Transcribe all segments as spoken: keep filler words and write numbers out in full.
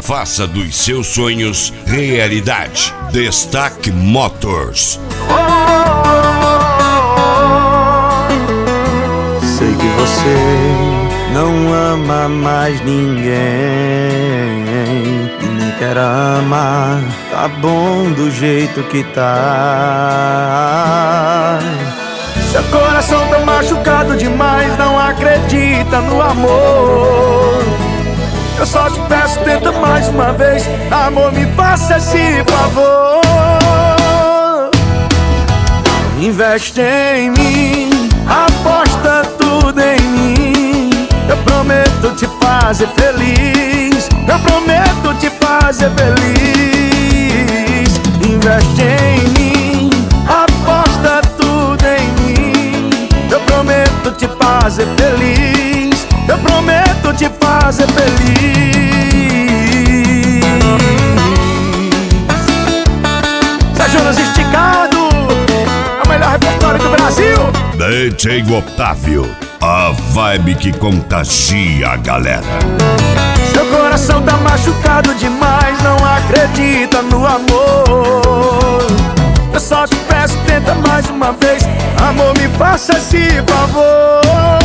Faça dos seus sonhos realidade. Destaque Motors. Sei que você não ama mais ninguém e nem quer amar. Tá bom do jeito que tá. Seu coração tá machucado demais, não acredita no amor. Eu só te peço, tenta mais uma vez. Amor, me faça esse favor. Investe em mim, aposta tudo em mim. Eu prometo te fazer feliz. Eu prometo te fazer feliz. Investe em mim, aposta tudo em mim. Eu prometo te fazer feliz. Eu prometo te fazer feliz. Zé Jonas Esticado, é o melhor repertório do Brasil. D J Otávio, a vibe que contagia a galera. Seu coração tá machucado demais, não acredita no amor. Eu só te peço, tenta mais uma vez. Amor, me faça esse favor.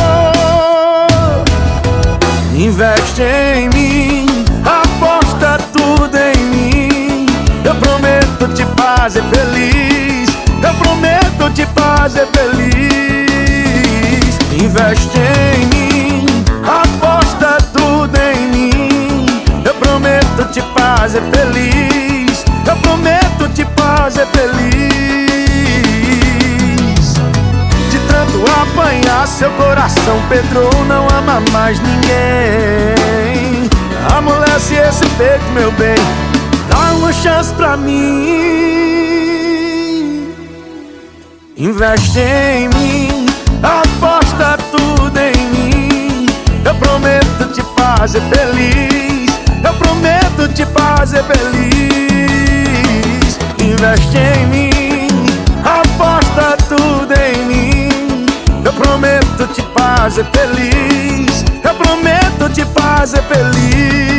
Investe em mim, aposta tudo em mim. Eu prometo te fazer feliz. Eu prometo te fazer feliz. Investe em mim, aposta tudo em mim. Eu prometo te fazer feliz. Eu prometo te fazer feliz. De tanto apanhar, seu coração pedrou, não ama mais ninguém. Amolece esse peito, meu bem, dá uma chance pra mim. Investe em mim, aposta tudo em mim. Eu prometo te fazer feliz. Eu prometo te fazer feliz. Investe em mim, aposta tudo em mim. Eu prometo te fazer feliz. Eu prometo te fazer feliz.